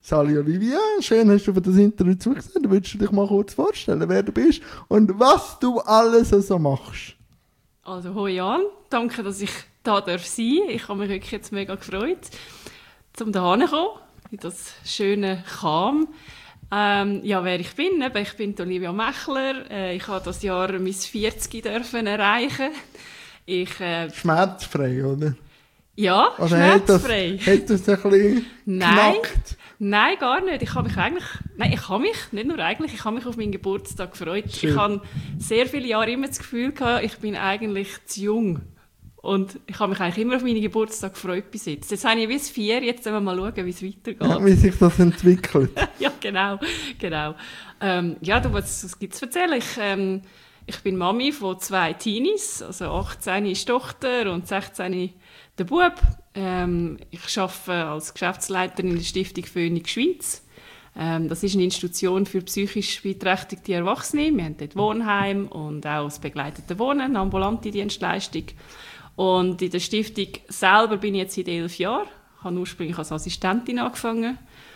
Sally Olivia, schön hast du für das Interview zugesehen. Willst du dich mal kurz vorstellen, wer du bist und was du alles so machst? Also, hoi Jan, danke, dass ich da sein darf. Ich habe mich wirklich jetzt mega gefreut, um da hinzukommen, in das schöne Cham. Ja, wer ich bin, ich bin Olivia Mechler. Ich habe das Jahr mein 40 dürfen erreichen. Schmerzfrei, oder? Ja, also schmerzfrei. Hat das ein bisschen knackt? Nein, gar nicht. Ich habe mich auf meinen Geburtstag gefreut. Schön. Ich habe sehr viele Jahre immer das Gefühl gehabt, ich bin eigentlich zu jung. Und ich habe mich eigentlich immer auf meinen Geburtstag gefreut bis jetzt. Jetzt habe ich bis 4, jetzt wollen wir mal schauen, wie es weitergeht. Ja, wie sich das entwickelt. Ja, genau. Was gibt es zu erzählen? Ich bin Mami von 2 Teenies, also 18 ist die Tochter und 16 der Bub. Ich arbeite als Geschäftsleiterin in der Stiftung Phoenix Schweiz. Das ist eine Institution für psychisch beeinträchtigte Erwachsene. Wir haben dort Wohnheim und auch das begleitete Wohnen, eine ambulante Dienstleistung. Und in der Stiftung selber bin ich jetzt seit 11 Jahren. Ich habe ursprünglich als Assistentin angefangen.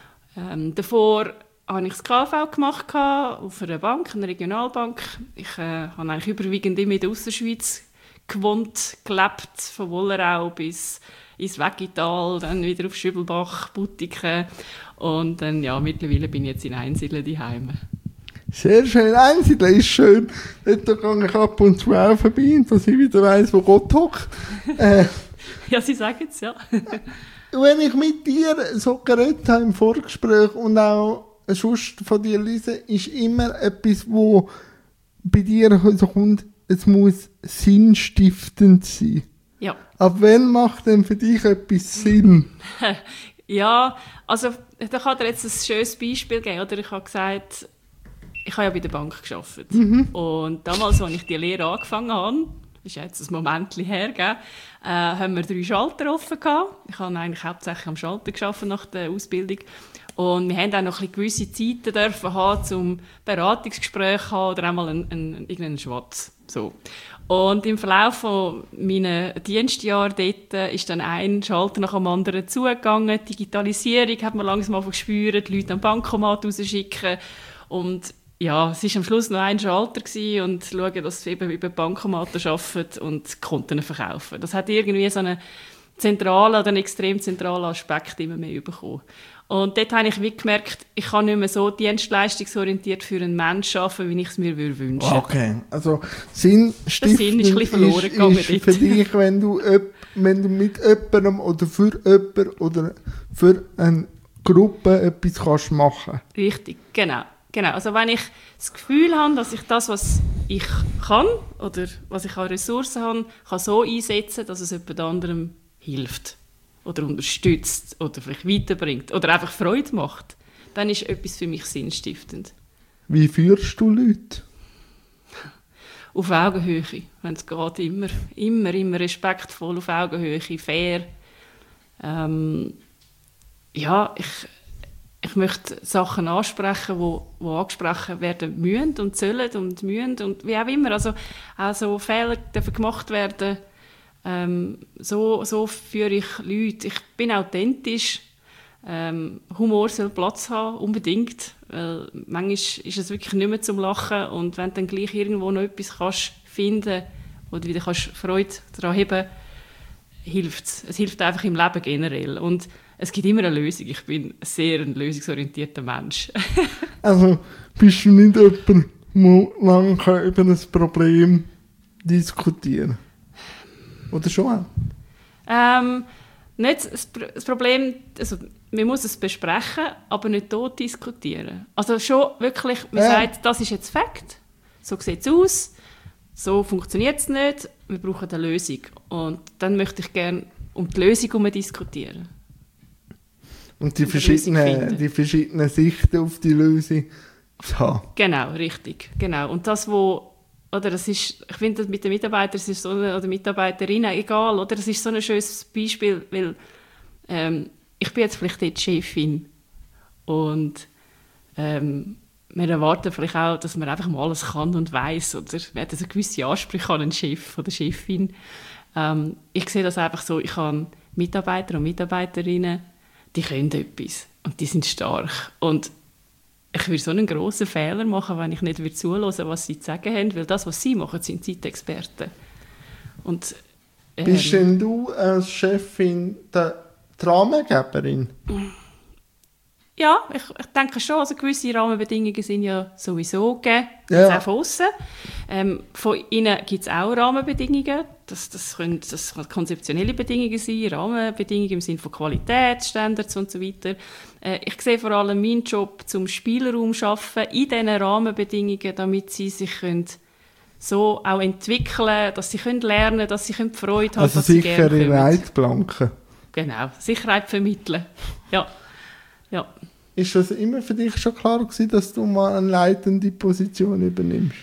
Davor habe ich das KV gemacht auf einer Bank, einer Regionalbank. Ich habe eigentlich überwiegend immer in der Ausserschweiz gewohnt, gelebt, von Wollerau bis ins Weggital, dann wieder auf Schübelbach, Butiken und dann, mittlerweile bin ich jetzt in Einsiedeln daheim. Sehr schön, Einsiedeln ist schön. Dort gehe ich ab und zu auch vorbei, dass ich wieder weiss, wo Gott hockt. Ja, Sie sagen es, ja. Wenn ich mit dir so geredet habe im Vorgespräch und auch sonst von dir lese, ist immer etwas, wo bei dir so kommt, es muss sinnstiftend sein. Ja. Ab wann macht denn für dich etwas Sinn? Ja, also da kann dir jetzt ein schönes Beispiel geben. Oder? Ich habe gesagt, ich habe ja bei der Bank gearbeitet. Und damals, als ich die Lehre angefangen habe, das ist jetzt ein Momentchen her, haben wir 3 Schalter offen gehabt. Ich habe eigentlich hauptsächlich am Schalter gearbeitet nach der Ausbildung. Und wir haben auch noch ein gewisse Zeiten dürfen haben, zum Beratungsgespräch haben oder einmal irgendeinen Schwatz. So. Und im Verlauf von meinen Dienstjahren dort ist dann ein Schalter nach dem anderen zugegangen. Die Digitalisierung hat man langsam gespürt, die Leute am Bankomat rausschicken. Und ja, es war am Schluss noch ein Schalter und schauen, dass sie eben über Bankomaten arbeiten und Konten verkaufen. Das hat irgendwie so einen zentralen oder einen extrem zentralen Aspekt immer mehr bekommen. Und dort habe ich wie gemerkt, ich kann nicht mehr so dienstleistungsorientiert für einen Menschen arbeiten, wie ich es mir wünsche. Okay, also Sinnstiftend der Sinn ist ein bisschen verloren gegangen ist für dich, wenn du mit jemandem oder für jemanden oder für eine Gruppe etwas kannst machen. Richtig, genau. Also wenn ich das Gefühl habe, dass ich das, was ich kann oder was ich an Ressourcen habe, kann so einsetzen, dass es jemand anderem hilft oder unterstützt oder vielleicht weiterbringt oder einfach Freude macht, dann ist etwas für mich sinnstiftend. Wie führst du Leute? Auf Augenhöhe, wenn es geht, immer respektvoll, auf Augenhöhe, fair. Ich möchte Sachen ansprechen, die angesprochen werden müssen und sollen und wie auch immer. Also auch so Fehler dürfen gemacht werden. So führe ich Leute. Ich bin authentisch. Humor soll Platz haben, unbedingt. Manchmal ist es wirklich nicht mehr zum Lachen. Und wenn du dann gleich irgendwo noch etwas kannst finden oder wieder kannst Freude daran haben, hilft es. Es hilft einfach im Leben generell. Und es gibt immer eine Lösung. Ich bin sehr ein lösungsorientierter Mensch. Also bist du nicht jemand, der lange über ein Problem diskutieren kann? Oder schon? Nicht das Problem, also man muss es besprechen, aber nicht tot diskutieren. Also schon wirklich, man sagt, das ist jetzt Fakt, so sieht es aus, so funktioniert es nicht, wir brauchen eine Lösung. Und dann möchte ich gerne um die Lösung herum diskutieren. Und die verschiedenen Sichten auf die Lösung zu haben. Genau, richtig. Genau. Und das ist, ich finde, mit den Mitarbeitern oder Mitarbeiterinnen egal, oder? Das ist so ein schönes Beispiel, weil ich bin jetzt vielleicht dort Chefin und wir erwarten vielleicht auch, dass man einfach mal alles kann und weiss, oder man hat also gewisse Ansprüche an einen Chef oder Chefin. Ich sehe das einfach so, ich habe Mitarbeiter und Mitarbeiterinnen, die können etwas. und die sind stark. Und ich würde so einen grossen Fehler machen, wenn ich nicht zuhören würde, was sie zu sagen haben, weil das, was sie machen, sind Zeitexperten. Und, bist denn du als Chefin die Rahmengeberin? Ja, ich denke schon, also gewisse Rahmenbedingungen sind ja sowieso gegeben, Ja. auch von aussen. Von innen gibt es auch Rahmenbedingungen. Das können konzeptionelle Bedingungen sein, Rahmenbedingungen im Sinne von Qualitätsstandards und so weiter. Ich sehe vor allem meinen Job zum Spielraum schaffen in diesen Rahmenbedingungen, damit sie sich können so auch entwickeln, dass sie können lernen, dass sie können Freude haben, Also dass sie gerne sichere kommen. Leitplanken. Genau, Sicherheit vermitteln. Ja. Ja. Ist das immer für dich schon klar gewesen, dass du mal eine leitende Position übernimmst?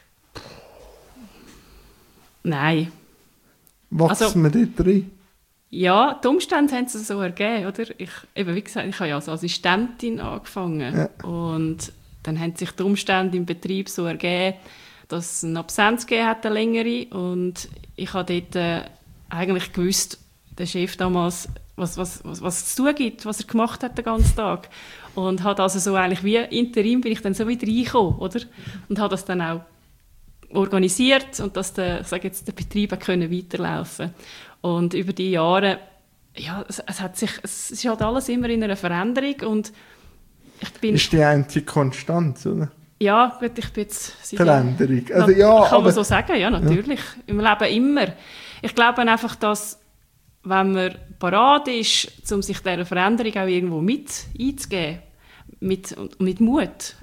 Nein. Wachsen Also- wir dort rein? Ja, die Umstände haben es so ergeben, oder? Wie gesagt, ich habe ja als Assistentin angefangen. Ja. Und dann haben sich die Umstände im Betrieb so ergeben, dass es eine Absenz gegeben hat, eine längere. Und ich habe dort eigentlich gewusst, der Chef damals, was es zu tun gibt, was er gemacht hat den ganzen Tag. Und hat also so eigentlich wie Interim bin ich dann so wieder reingekommen, oder? Und habe das dann auch organisiert und dass der Betrieb auch weiterlaufen konnte. Und über die Jahre, ja, es ist halt alles immer in einer Veränderung und ich bin... Ist die einzige Konstanz, oder? Ja, gut, ich bin jetzt... Veränderung. Also, ja, kann aber man so sagen, ja, natürlich. Ja. Im Leben immer. Ich glaube einfach, dass, wenn man parat ist, um sich dieser Veränderung auch irgendwo mit einzugeben, mit Mut,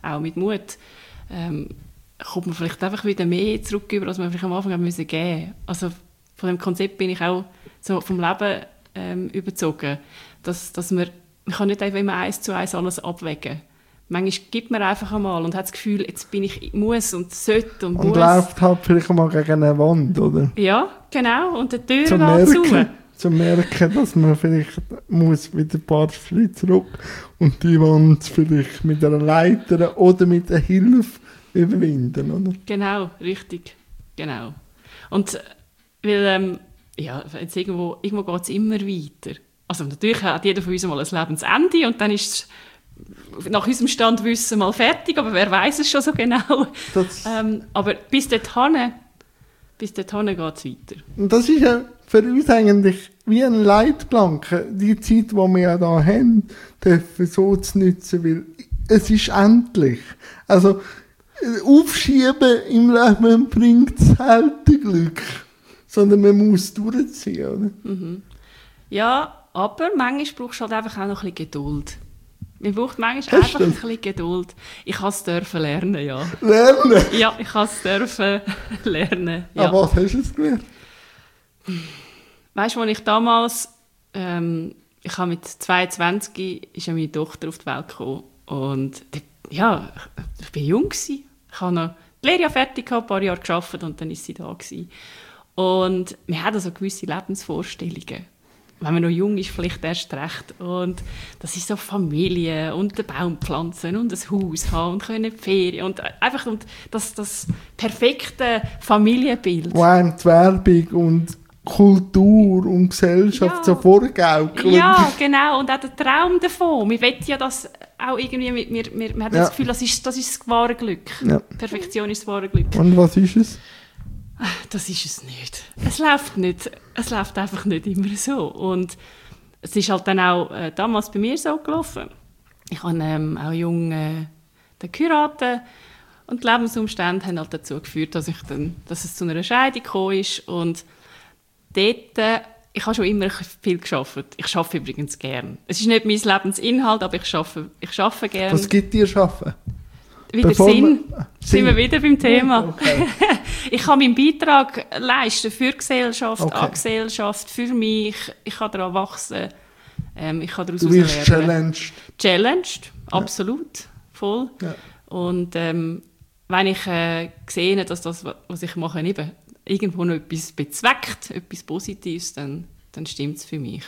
kommt man vielleicht einfach wieder mehr zurück, als man vielleicht am Anfang haben müssen geben. Also von dem Konzept bin ich auch so vom Leben überzogen, dass man kann nicht einfach immer 1:1 alles abwägen. Manchmal gibt man einfach einmal und hat das Gefühl, jetzt bin ich muss und sollte und muss. Und läuft halt vielleicht mal gegen eine Wand, oder? Ja, genau. Und die Tür Zum geht zu. merken, dass man vielleicht muss wieder ein paar Schritte zurück und die Wand vielleicht mit einer Leiter oder mit einer Hilfe überwinden, oder? Genau, richtig. Genau. Und weil, jetzt irgendwo geht es immer weiter. Also natürlich hat jeder von uns mal ein Lebensende und dann ist es nach unserem Standwissen mal fertig, aber wer weiß es schon so genau. Aber bis dorthin geht es weiter. Und das ist ja für uns eigentlich wie ein Leitplanke, die Zeit, die wir ja da haben, dürfen so zu nutzen, weil es ist endlich. Also, Aufschieben im Leben bringt selten Glück, sondern man muss durchziehen, oder? Mhm. Ja, aber manchmal brauchst du halt einfach auch noch ein bisschen Geduld. Man braucht manchmal einfach ein bisschen Geduld. Ich durfte lernen, ja. Lernen? Ja, ich durfte lernen. Ja. Aber was hast du jetzt gelernt? Weißt du, als ich damals, ich habe mit 22 ist ja meine Tochter auf die Welt gekommen. Und ja, ich war jung gewesen. Ich habe noch die Lehre fertig gehabt, ein paar Jahre gearbeitet und dann war sie da gewesen. Und wir haben also gewisse Lebensvorstellungen. Wenn man noch jung ist, vielleicht erst recht. Und das ist so Familie und einen Baum pflanzen und ein Haus haben und können Ferien und einfach und das perfekte Familienbild. Wo einem die Werbung und Kultur und Gesellschaft so vorgaukeln. Ja, genau. Und auch der Traum davon. Wir wollen ja das auch irgendwie, wir haben das Gefühl, das ist das wahre Glück. Ja. Perfektion ist das wahre Glück. Und was ist es? Das ist es nicht. Es läuft nicht. Es läuft einfach nicht immer so. Und es ist halt dann auch damals bei mir so gelaufen. Ich habe auch jung geheiratet und die Lebensumstände haben halt dazu geführt, dass es zu einer Scheidung gekommen ist. Und dort, ich habe schon immer viel gearbeitet. Ich arbeite übrigens gern. Es ist nicht mein Lebensinhalt, aber ich arbeite gern. Was gibt dir Arbeiten? Wieder Sinn. Sind wir wieder beim Thema. Okay. Ich kann meinen Beitrag leisten für die Gesellschaft, an die Gesellschaft, für mich. Ich kann daran wachsen. Ich kann daraus du wirst lernen. Challenged, absolut, voll. Ja. Und wenn ich sehe, dass das, was ich mache, eben irgendwo noch etwas bezweckt, etwas Positives, dann stimmt es für mich.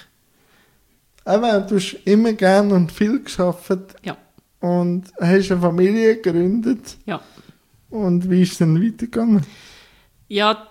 Aber du hast immer gern und viel gearbeitet. Ja. Und hast eine Familie gegründet. Ja. Und wie ist es dann weitergegangen? Ja,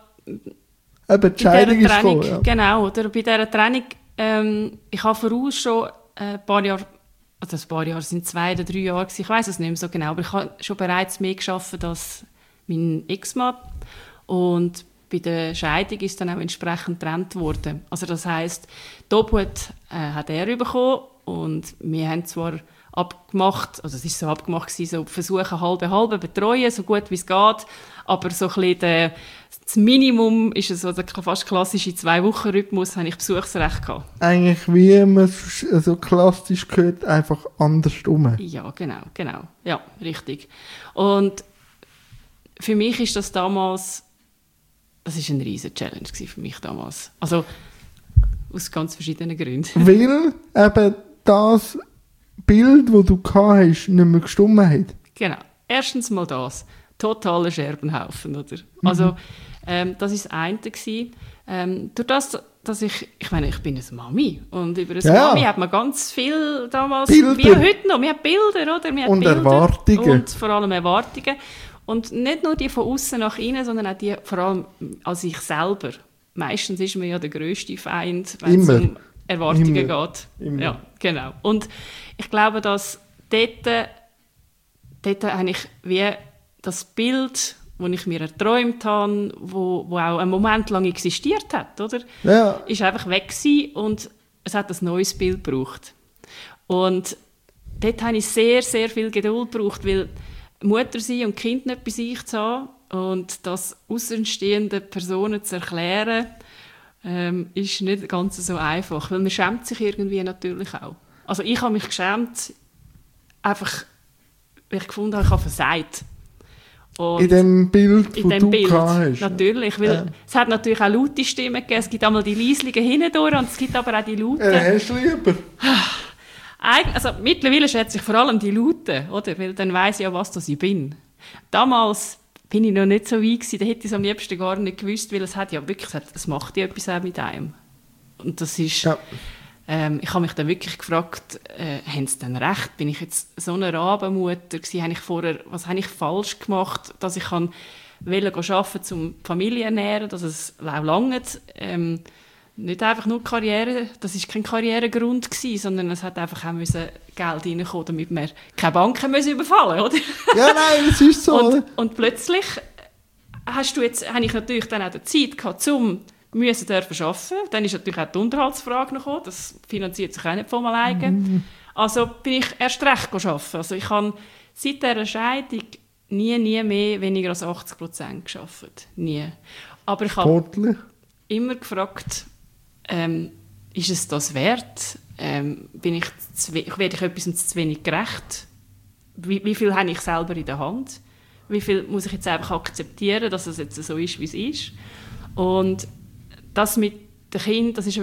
eben die Scheidung ist gekommen, ja. Genau, oder bei dieser Trennung, ich habe voraus schon ein paar Jahre also ein paar Jahre, es sind 2 oder 3 Jahre gewesen, ich weiss es nicht mehr so genau, aber ich habe schon bereits mehr gearbeitet als mein Ex-Mann. Und bei der Scheidung ist dann auch entsprechend getrennt worden. Also das heisst, die Obhut hat er bekommen und wir haben zwar abgemacht, also es war so abgemacht gewesen, so versuchen halbe betreuen, so gut wie es geht, aber so ein bisschen das Minimum ist es, also fast klassische 2-Wochen-Rhythmus, habe ich Besuchsrecht gehabt. Eigentlich wie man es so klassisch gehört, einfach andersrum. Ja, genau. Ja, richtig. Und für mich ist das damals, das ist eine riesige Challenge für mich damals. Also aus ganz verschiedenen Gründen. Weil eben das Bild, das du gehabt hast, nicht mehr gestimmt hat. Genau. Erstens mal das. Totaler Scherbenhaufen, oder? Also, das war das eine. Durch das, dass ich meine, ich bin eine Mami. Und über eine Mami hat man ganz viel damals, Bilder. wie heute noch. Wir haben Bilder, oder? Wir haben Und Bilder Erwartungen. und vor allem Erwartungen. Und nicht nur die von außen nach innen, sondern auch die vor allem an sich selber. Meistens ist man ja der grösste Feind, wenn es um Erwartungen geht. Immer. Ja, genau. Und ich glaube, dass dort eigentlich wie das Bild, das ich mir erträumt habe, wo auch einen Moment lang existiert hat, oder? Ja. Ist einfach weg gewesen und es hat ein neues Bild gebraucht. Und dort habe ich sehr, sehr viel Geduld gebraucht, weil Mutter sein und Kind nicht bei sich zu haben und das außenstehenden Personen zu erklären, ist nicht ganz so einfach, weil man schämt sich irgendwie natürlich auch. Also ich habe mich geschämt, einfach, weil ich gefunden habe, ich habe versagt. Und in dem Bild, das du gehabt hast. Natürlich, weil es hat natürlich auch laute Stimmen gegeben. Es gibt einmal die leislichen hindurch und es gibt aber auch die lauten. Hast du lieber? Also mittlerweile schätze ich vor allem die lauten, oder? Weil dann weiss ich ja, was ich bin. Damals bin ich noch nicht so weit gewesen, da hätte ich es am liebsten gar nicht gewusst, weil es hat ja wirklich, es macht ja etwas auch mit einem. Und das ist... Ja. Ich habe mich dann wirklich gefragt, haben sie denn recht? Bin ich jetzt so eine Rabenmutter gewesen? Was habe ich falsch gemacht, dass ich arbeiten wollte, um die Familie zu ernähren, dass es auch langt? Nicht einfach nur Karriere, das war kein Karrieregrund gewesen, sondern es hat einfach auch Geld reinkommen, damit wir keine Banken überfallen müssen, oder? Ja, nein, das ist so. Und plötzlich habe ich natürlich dann auch die Zeit gehabt, müssen dürfen arbeiten. Dann ist natürlich auch die Unterhaltsfrage noch gekommen. Das finanziert sich auch nicht von alleine. Also bin ich erst recht arbeiten. Also ich habe seit dieser Scheidung nie mehr weniger als 80% gearbeitet. Nie. Aber ich habe immer gefragt, ist es das wert? Werde ich etwas zu wenig gerecht? Wie viel habe ich selber in der Hand? Wie viel muss ich jetzt einfach akzeptieren, dass es jetzt so ist, wie es ist? Und das mit den Kindern, das ist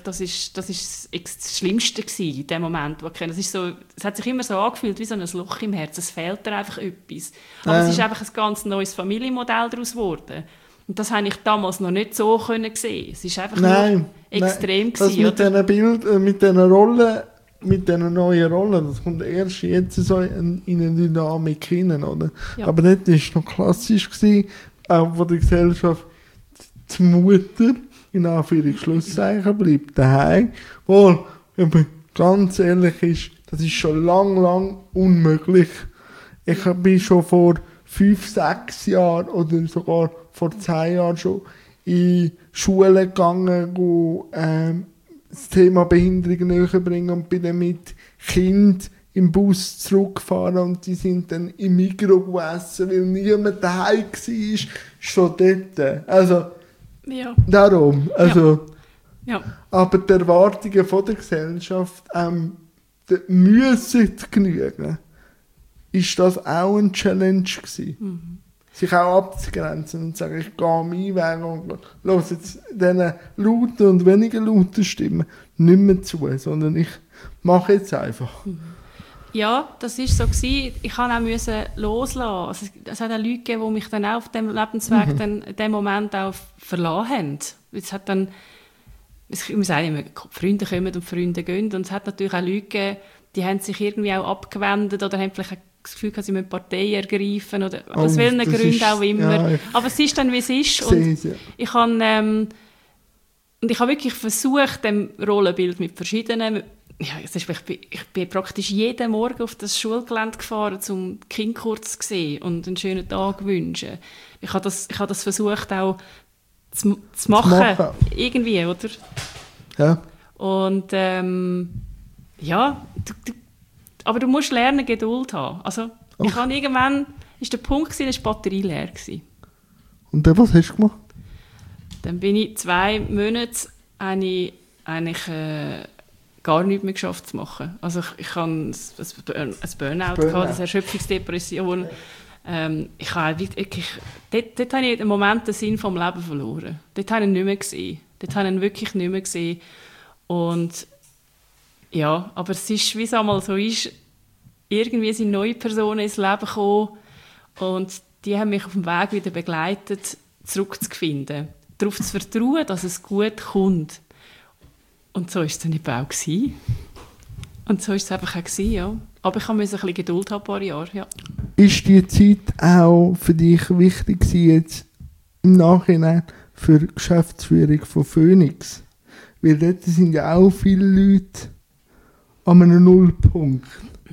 das Schlimmste gewesen, in dem Moment, wo ich kenne. Es hat sich immer so angefühlt wie so ein Loch im Herzen. Es fehlt dir einfach etwas. Aber es ist einfach ein ganz neues Familienmodell daraus geworden. Und das habe ich damals noch nicht so sehen. Es ist einfach nur extrem gewesen. Das mit diesen Bildern, mit diesen Rollen, mit diesen neuen Rollen, das kommt erst jetzt so in eine Dynamik hinein, oder? Ja. Aber das war noch klassisch gewesen, auch von der Gesellschaft, die Mutter in Anführungszeichen bleibt daheim. Wohl, wenn man ganz ehrlich ist, das ist schon lang unmöglich. Ich bin schon vor 5-6 Jahren oder sogar vor 10 Jahren schon in Schulen gegangen, wo das Thema Behinderung näher bringen und bin dann mit Kind im Bus zurückgefahren und die sind dann im Migros gegessen, weil niemand daheim war, schon dort. Also, ja. Darum, also, ja. Aber die Erwartungen von der Gesellschaft müssen genügen. Ist das auch eine Challenge gewesen? Sich auch abzugrenzen und zu sagen, ich gehe meinen Weg und lasse jetzt diesen lauten und weniger lauten Stimmen nicht mehr zu, sondern ich mache jetzt einfach. Ja, das war so gewesen. Ich musste auch loslassen. Also, es hat auch Leute gegeben, die mich dann auch auf dem Lebensweg dann in dem Moment auch verlassen haben. Es hat dann, ich muss sagen, Freunde kommen und Freunde gehen. Und es hat natürlich auch Leute gegeben, die haben sich irgendwie auch abgewendet oder haben vielleicht das Gefühl, dass sie eine Partei ergreifen oder aus welchen Gründen auch immer. Ja, aber es ist dann, wie es ist. Und ich habe wirklich versucht, dem Rollenbild mit verschiedenen ja, ich bin praktisch jeden Morgen auf das Schulgelände gefahren, um die Kinder kurz zu sehen und einen schönen Tag zu wünschen. Ich habe das versucht auch zu machen. Irgendwie, oder? Ja. Und ja, aber du musst lernen, Geduld haben. Also, irgendwann ist der Punkt gewesen, dass die Batterie leer war. Und dann, was hast du gemacht? Dann bin ich 2 Monate eigentlich gar nichts mehr geschafft zu machen. Also ich hatte ein Burnout, eine Erschöpfungsdepression. Ich habe wirklich, dort habe ich einen Moment den Sinn vom Leben verloren. Dort habe ich ihn nicht mehr gesehen. Dort habe ich ihn wirklich nicht mehr gesehen. Und ja, aber es ist, wie es einmal so ist, irgendwie sind neue Personen ins Leben gekommen und die haben mich auf dem Weg wieder begleitet, zurückzufinden. Darauf zu vertrauen, dass es gut kommt. Und so war es dann eben auch gewesen. Und so war es einfach auch gewesen, ja. Aber ich musste ein bisschen Geduld haben, ein paar Jahre, ja. Ist die Zeit auch für dich wichtig gewesen, jetzt im Nachhinein für die Geschäftsführung von Phoenix? Weil dort sind ja auch viele Leute an einem Nullpunkt.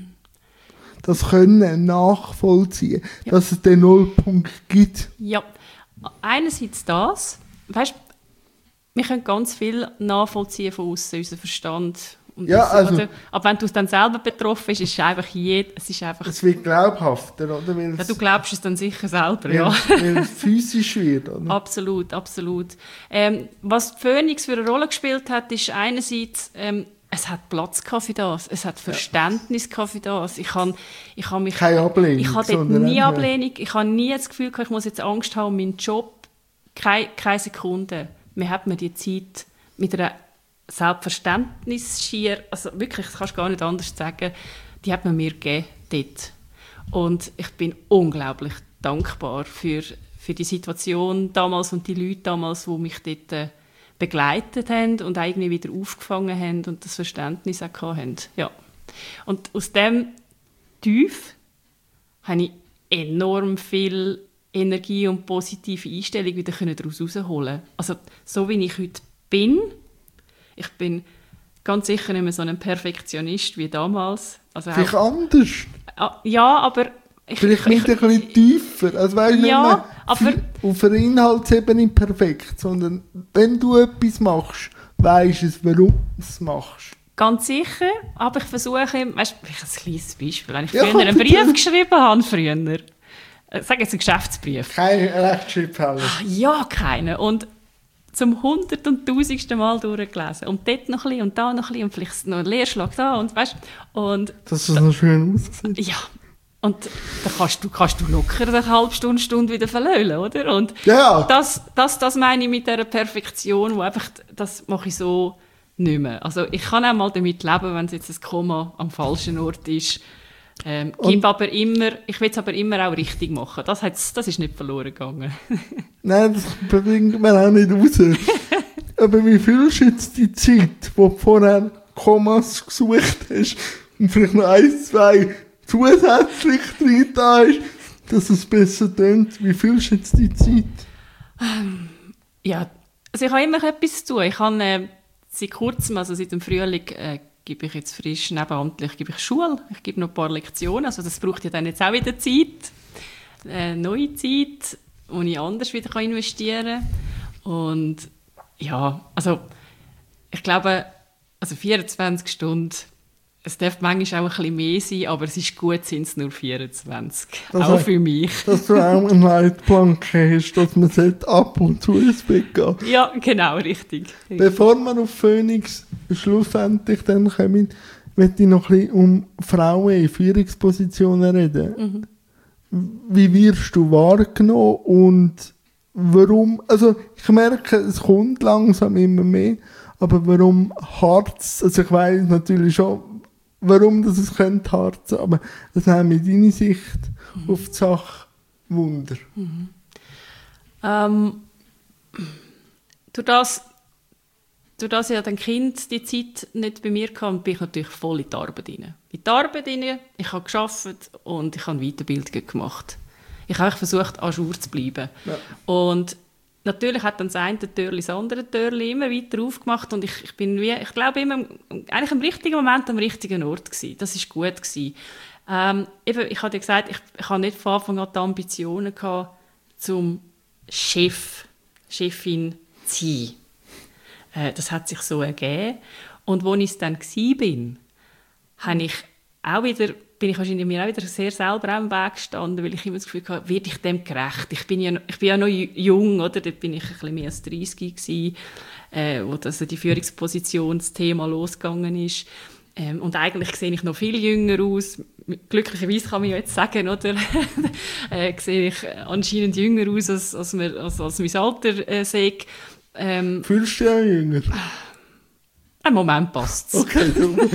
Das können nachvollziehen, ja. Dass es den Nullpunkt gibt. Ja, einerseits das. Weißt, wir können ganz viel nachvollziehen von außen, unser Verstand. Und ja, also, aber wenn du es dann selber betroffen bist, ist es einfach es wird glaubhafter, oder? Ja, du glaubst es dann sicher selber, ja. Weil es physisch wird, oder? Absolut, absolut. Was Phoenix für eine Rolle gespielt hat, ist einerseits, es hat Platz für das, es hat Verständnis für das. Ich habe keine Ablehnung. Ich hatte nie Ablehnung, ich habe nie das Gefühl, ich muss jetzt Angst haben um meinen Job. Keine Sekunde. Man hat mir die Zeit mit einer Selbstverständnis schier, also wirklich, das kannst du gar nicht anders sagen, die hat man mir gegeben dort. Und ich bin unglaublich dankbar für die Situation damals und die Leute damals, die mich dort begleitet haben und irgendwie wieder aufgefangen haben und das Verständnis auch hatten. Ja. Und aus dem Tief habe ich enorm viel Energie und positive Einstellung wieder daraus herausholen. Also so wie ich heute bin, ich bin ganz sicher nicht mehr so ein Perfektionist wie damals. Also vielleicht anders? Ja, aber... Vielleicht nicht ein bisschen tiefer. Also weißt, ja, aber... Auf einer Inhaltsebene perfekt, sondern wenn du etwas machst, weisst du, warum du es machst. Ganz sicher, aber ich versuche, weißt du, ein kleines Beispiel, wenn ich früher einen Brief geschrieben habe, sag jetzt einen Geschäftsbrief. Keine Rechtschreibfehler. Ja, keine. Und zum 100 und 1000. Mal durchgelesen. Und dort noch ein bisschen und da noch ein bisschen und vielleicht noch einen Leerschlag da und weißt und... Dass es noch schön aussieht. Ja. Und da kannst du locker eine halbe Stunde wieder verlöhlen, oder? Und ja. Das meine ich mit dieser Perfektion, wo einfach, das mache ich so nicht mehr. Also ich kann auch mal damit leben, wenn es jetzt ein Komma am falschen Ort ist. Ich will es aber immer auch richtig machen. Das ist nicht verloren gegangen. Nein, das bringt man auch nicht raus. Aber wie fühlst du jetzt die Zeit, wo du vorher Kommas gesucht hast und vielleicht noch 1, 2 zusätzlich drin da ist, dass es besser tönt? Wie fühlst du jetzt die Zeit? Ja, also ich habe immer etwas zu tun. Ich habe seit kurzem, also seit dem Frühling, gebe ich jetzt frisch nebenamtlich Schule. Ich gebe noch ein paar Lektionen. Also das braucht ja dann jetzt auch wieder Zeit. Neue Zeit, wo ich anders wieder investieren kann. Und ja, also ich glaube, also 24 Stunden, es darf manchmal auch ein bisschen mehr sein, aber es ist gut, sind es nur 24. Das auch für mich. Dass du auch eine Leitplanke hast, dass man ab und zu ins Bett gehen. Ja, genau, richtig. Bevor wir auf Phoenix schlussendlich dann kommen, möchte ich noch ein bisschen um Frauen in Führungspositionen reden. Mhm. Wie wirst du wahrgenommen und warum? Also ich merke, es kommt langsam immer mehr, aber warum hart's? Also ich weiss natürlich schon, warum das es könnte hart sein, aber das haben wir deine Sicht auf die Sache Wunder. Mhm. Durch das ja dann Kind die Zeit nicht bei mir kam, bin ich natürlich voll in die Arbeit rein. Ich habe gearbeitet und ich habe Weiterbildung gemacht. Ich habe versucht, à jour zu bleiben. Ja. Und natürlich hat dann das eine Türchen das andere Türchen immer weiter aufgemacht und ich bin ich glaube immer eigentlich im richtigen Moment am richtigen Ort gewesen. Das ist gut gewesen. Eben, ich habe dir gesagt, ich habe nicht von Anfang an die Ambitionen gehabt, zum Chefin zu sein. Das hat sich so ergeben. Und als ich es dann war, bin ich wahrscheinlich mir auch wieder sehr selber am Weg gestanden, weil ich immer das Gefühl hatte, werde ich dem gerecht? Ich bin ja noch jung, oder? Dort bin ich ein bisschen mehr als 30 gewesen, wo also die Führungspositionsthema losgegangen ist. Und eigentlich sehe ich noch viel jünger aus. Glücklicherweise kann man ja jetzt sagen, oder? Sehe ich anscheinend jünger aus, als mein Alter sehe. Fühlst du dich auch jünger? Im Moment passt es. Okay,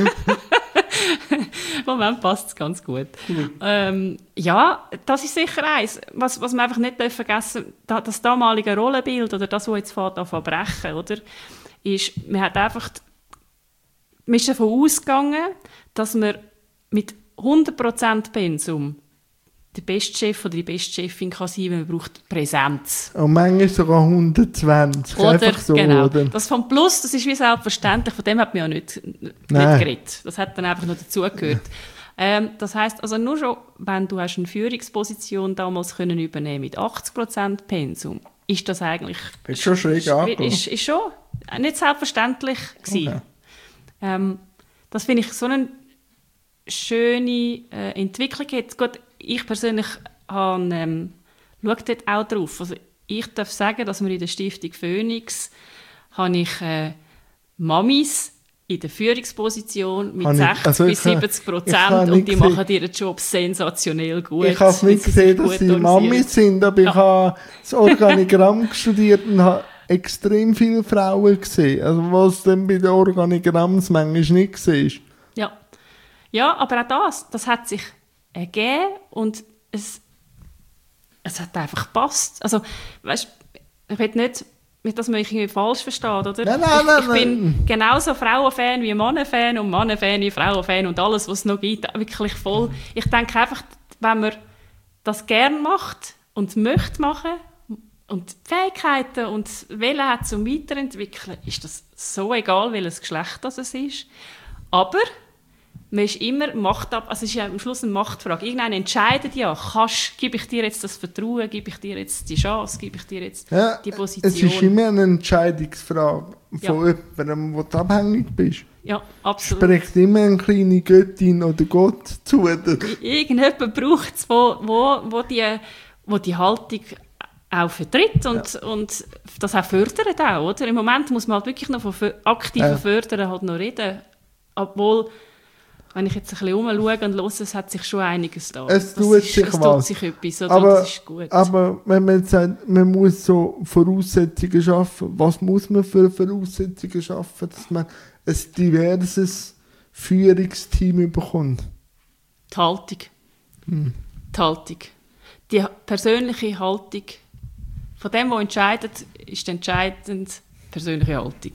Im Moment passt es ganz gut. Ja, das ist sicher eins. Was man einfach nicht vergessen darf, das damalige Rollenbild oder das, was jetzt fährt an verbrechen, oder? Ist, man ist davon ausgegangen, dass man mit 100% Pensum der beste Chef oder die beste Chefin kann sein, wenn man braucht Präsenz. Und manchmal sogar 120. Oder, einfach so, genau. oder? Das vom Plus, das ist wie selbstverständlich, von dem hat man ja nicht geredet. Das hat dann einfach noch dazugehört. Das heisst, also nur schon, wenn du hast eine Führungsposition damals können übernehmen mit 80% Pensum, ist das eigentlich... Ist schon schräg angekommen. Ist schon nicht selbstverständlich gewesen. Okay. Das finde ich so eine schöne Entwicklung. Jetzt, gut, ich persönlich schaue dort auch drauf. Also ich darf sagen, dass wir in der Stiftung Phoenix habe ich Mamis in der Führungsposition mit 60-70% und die machen ihren Job sensationell gut. Ich habe es nicht gesehen, dass sie Mamis sind, aber ich habe das Organigramm studiert und habe extrem viele Frauen gesehen. Also was dann bei den Organigramms manchmal nicht siehst. Ja, aber auch das hat sich ergeben und es hat einfach gepasst. Also, weißt, ich will nicht, dass man mich irgendwie falsch versteht, oder? Nein. Ich bin genauso Frauenfan wie Mannenfan und Mannenfan wie Frauenfan und alles, was es noch gibt, wirklich voll. Ich denke einfach, wenn man das gerne macht und möchte machen und Fähigkeiten und Willen hat zum Weiterentwickeln, ist das so egal, welches Geschlecht das es ist. Aber man ist immer Macht ab, also es ist ja am Schluss eine Machtfrage. Irgendeiner entscheidet ja, gebe ich dir jetzt das Vertrauen, gebe ich dir jetzt die Chance, gebe ich dir jetzt die Position. Es ist immer eine Entscheidungsfrage von jemandem, wo du abhängig bist. Ja, absolut. Spricht immer eine kleine Göttin oder Gott zu. Irgendjemand braucht es, wo die Haltung auch vertritt und das auch fördert auch, oder? Im Moment muss man halt wirklich noch von aktiven Fördern halt noch reden, obwohl, wenn ich jetzt ein bisschen umschaue und höre, es hat sich schon einiges da. Es tut sich etwas, oder? Aber, das ist gut. Aber wenn man jetzt sagt, man muss so Voraussetzungen schaffen, was muss man für Voraussetzungen schaffen, dass man ein diverses Führungsteam bekommt? Die Haltung. Die Haltung. Die persönliche Haltung. Von dem, was entscheidet, ist entscheidend persönliche Haltung.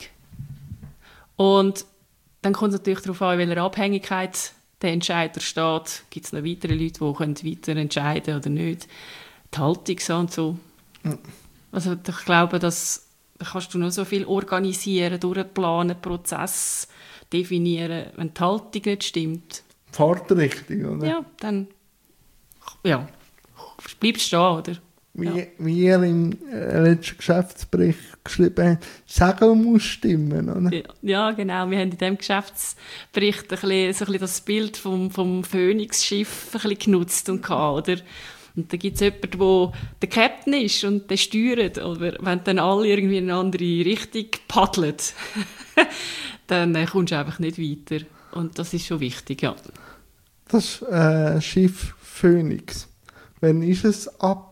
Und dann kommt es natürlich darauf an, in welcher Abhängigkeit der Entscheider steht. Gibt es noch weitere Leute, die weiter entscheiden können oder nicht? Die Haltung so und so. Ja. Also ich glaube, da kannst du noch so viel organisieren, durchplanen, Prozess definieren. Wenn die Haltung nicht stimmt, Fahrtrichtung, oder? Ja, dann bleibst du stehen, oder? Wie ihr im letzten Geschäftsbericht geschrieben habt, Segel muss stimmen, oder? Ja, genau. Wir haben in diesem Geschäftsbericht so ein bisschen das Bild vom Phoenix-Schiff ein bisschen genutzt und gehabt, oder? Und da gibt es jemanden, der der Captain ist und der steuert. Aber wenn dann alle irgendwie in eine andere Richtung paddeln, dann kommst du einfach nicht weiter. Und das ist schon wichtig, ja. Das Schiff Phoenix, wann ist es